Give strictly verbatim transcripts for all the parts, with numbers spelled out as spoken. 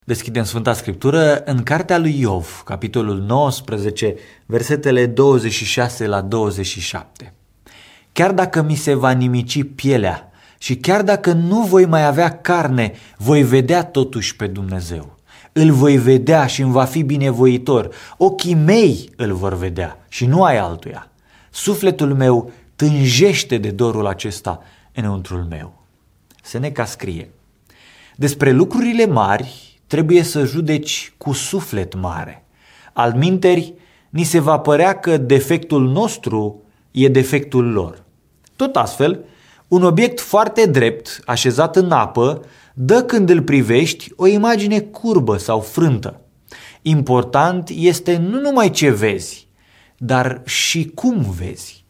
Deschidem Sfânta Scriptură în cartea lui Iov, capitolul nouăsprezece, versetele douăzeci și șase la douăzeci și șapte. Chiar dacă mi se va nimici pielea și chiar dacă nu voi mai avea carne, voi vedea totuși pe Dumnezeu. Îl voi vedea și îmi va fi binevoitor. Ochii mei îl vor vedea și nu ai altuia. Sufletul meu tânjește de dorul acesta înăuntrul meu. Seneca scrie: despre lucrurile mari trebuie să judeci cu suflet mare. Alminteri, ni se va părea că defectul nostru e defectul lor. Tot astfel, un obiect foarte drept, așezat în apă, dă când îl privești o imagine curbă sau frântă. Important este nu numai ce vezi, dar și cum vezi.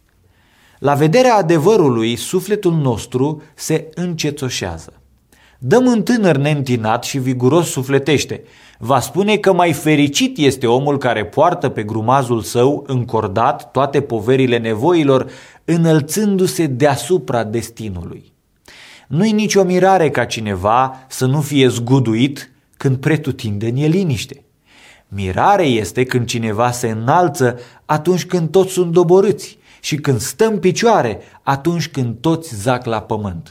La vederea adevărului, sufletul nostru se încetoșează. Dăm un tânăr neîntinat și viguros sufletește. Va spune că mai fericit este omul care poartă pe grumazul său încordat toate poverile nevoilor, înălțându-se deasupra destinului. Nu-i nicio mirare ca cineva să nu fie zguduit când pretutindeni e liniște. Mirare este când cineva se înalță atunci când toți sunt doborâți și când stă în picioare atunci când toți zac la pământ.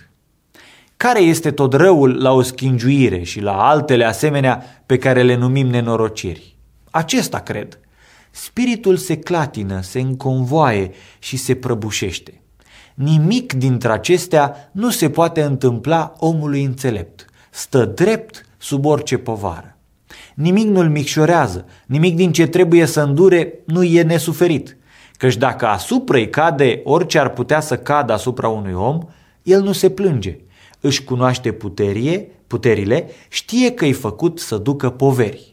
Care este tot răul la o schingiuire și la altele asemenea pe care le numim nenorociri? Acesta cred. Spiritul se clatină, se înconvoaie și se prăbușește. Nimic dintre acestea nu se poate întâmpla omului înțelept. Stă drept sub orice povară. Nimic nu-l micșorează, nimic din ce trebuie să îndure nu e nesuferit. Căci dacă asupra-i cade orice ar putea să cadă asupra unui om, el nu se plânge. Își cunoaște puterie, puterile, știe că-i făcut să ducă poveri.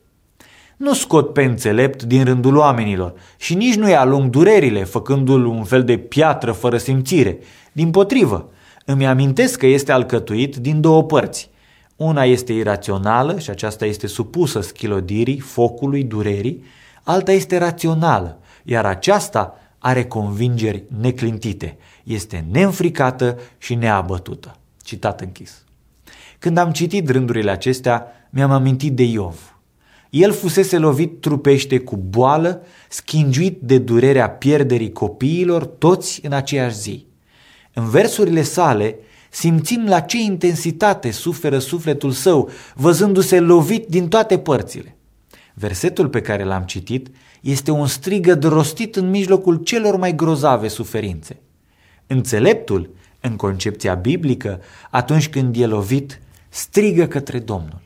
Nu scot pe înțelept din rândul oamenilor și nici nu-i alung durerile, făcându-l un fel de piatră fără simțire. Dimpotrivă, îmi amintesc că este alcătuit din două părți. Una este irațională și aceasta este supusă schilodirii, focului, durerii, alta este rațională, iar aceasta are convingeri neclintite, este neînfricată și neabătută. Citat închis. Când am citit rândurile acestea, mi-am amintit de Iov. El fusese lovit trupește cu boală, schingiuit de durerea pierderii copiilor, toți în aceeași zi. În versurile sale simțim la ce intensitate suferă sufletul său, văzându-se lovit din toate părțile. Versetul pe care l-am citit este un strigăt rostit în mijlocul celor mai grozave suferințe. Înțeleptul, în concepția biblică, atunci când e lovit, strigă către Domnul.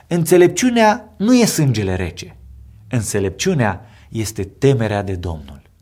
Înțelepciunea nu e sângele rece. Înțelepciunea este temerea de Domnul.